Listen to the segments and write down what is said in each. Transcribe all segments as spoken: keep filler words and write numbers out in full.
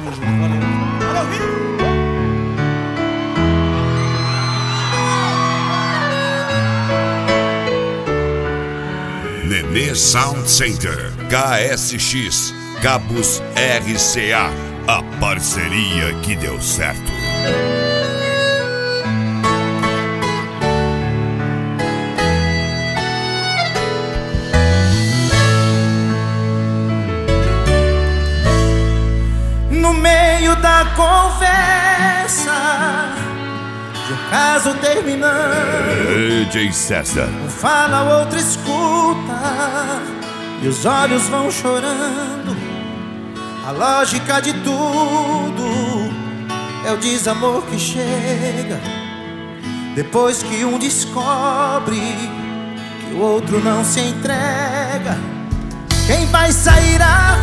Tamo junto, valeu. Valeu, Rio! Nenê Sound Center, K S X, Cabos R C A, a parceria que deu certo. No meio da conversa de um caso terminando, D J César. um fala, o outro escuta e os olhos vão chorando. A lógica de tudo é o desamor que chega depois que um descobre que o outro não se entrega. Quem vai sair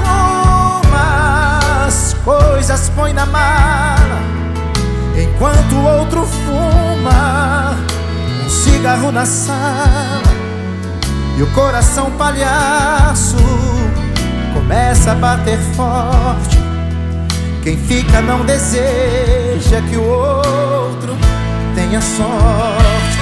arruma as coisas, põe na mala, enquanto o outro fuma um cigarro na sala. E o coração palhaço começa a bater forte. Quem fica não deseja que o outro tenha sorte.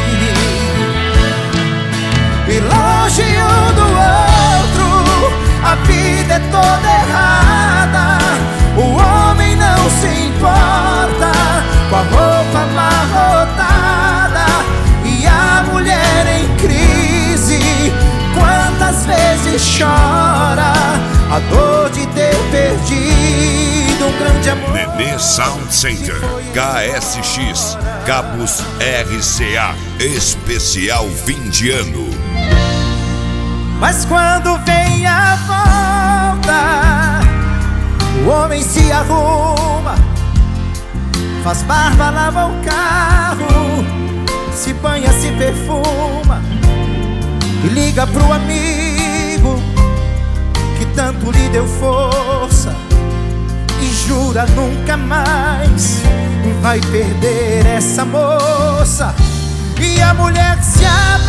E longe um do outro, a vida é toda errada. O homem não se importa com a roupa amarrotada e a mulher em crise. Quantas vezes chora a dor de ter perdido um grande amor. Nenê Sound Center, K S X, Cabos R C A, especial fim de ano. Mas quando vem a volta, o homem se arruma, faz barba, lava o carro, se banha, se perfuma e liga pro amigo que tanto lhe deu força e jura nunca mais vai perder essa moça. E a mulher se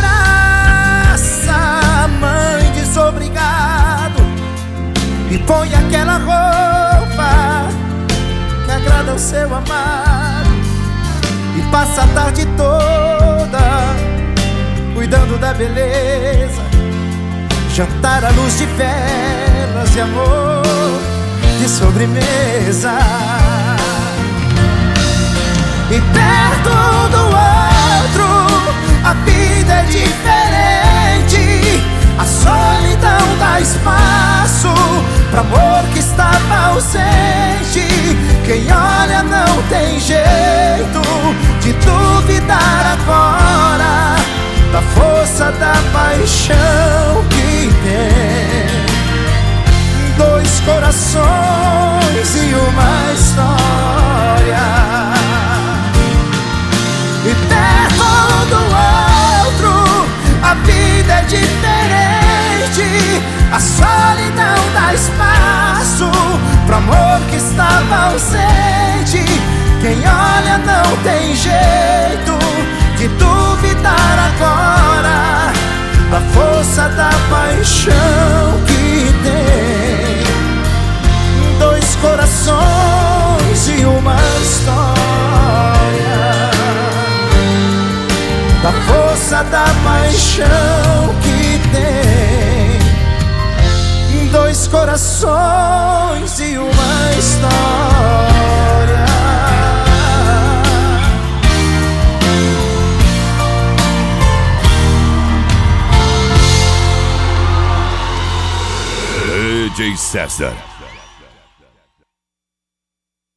abraça, mãe desobrigado, e põe aquela roupa que agrada ao seu amado e passa a tarde toda cuidando da beleza, jantar à luz de velas e amor de sobremesa. E perto do outro a vida é diferente. A solidão dá espaço para amor que estava ausente. Quem olha não tem jeito de duvidar agora da força da paixão que tem. Dois corações e uma história. E perto do outro a vida é diferente. A solidão dá espaço pro amor que estava ausente. Quem olha não tem jeito de duvidar agora da força da paixão que tem. Dois corações e uma história, da força da paixão que tem. Dois corações e uma história. D J César.